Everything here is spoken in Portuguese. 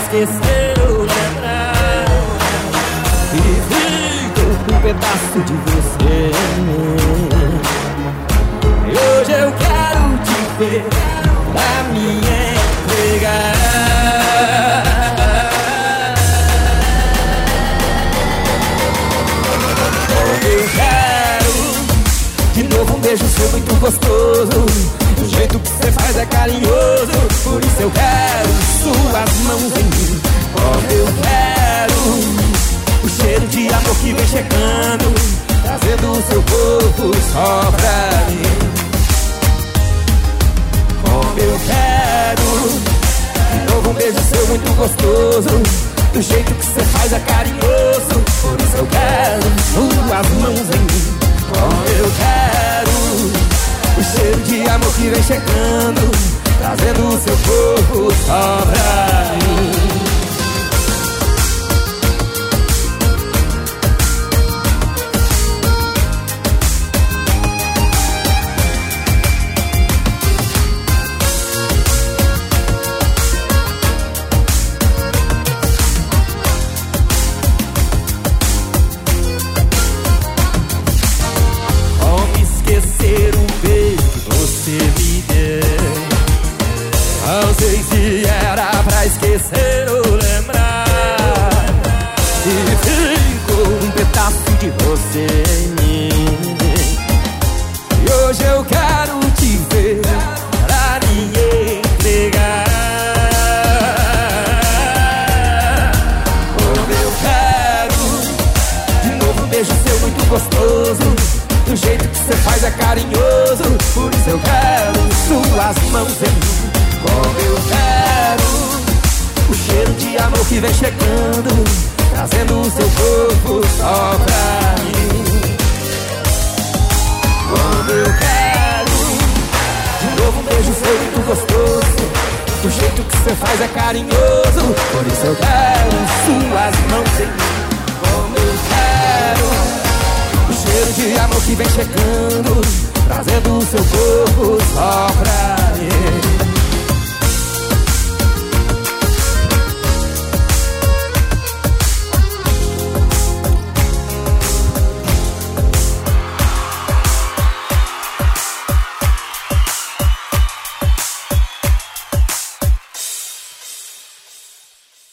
esquecer ou lembrar. E fico um pedaço de você. E hoje eu quero te ver pra me entregar. Eu quero de novo um beijo seu muito gostoso. O jeito que você faz é carinhoso. Por isso eu quero suas mãos em mim. Como eu quero o cheiro de amor que vem chegando, trazendo o seu corpo só pra mim. Como eu quero de novo um beijo seu muito gostoso. Do jeito que você faz é carinhoso. Por isso eu quero suas mãos em mim. Como eu quero o cheiro de amor que vem chegando, trazendo o seu corpo só pra mim. Esquecer o beijo que você me deu. Não sei se era pra esquecer ou lembrar. E ficou um pedaço de você em mim. E hoje eu quero te ver pra me entregar. Como eu quero de novo um beijo seu muito gostoso. Do jeito que você faz é carinhoso. Por isso eu quero suas mãos em mim. Como eu quero o cheiro de amor que vem chegando, trazendo o seu corpo só pra mim. Como eu quero de novo um beijo seu muito gostoso. Do jeito que você faz é carinhoso. Por isso eu quero suas mãos em mim. Como eu quero o cheiro de amor que vem chegando, trazendo o seu corpo só pra mim.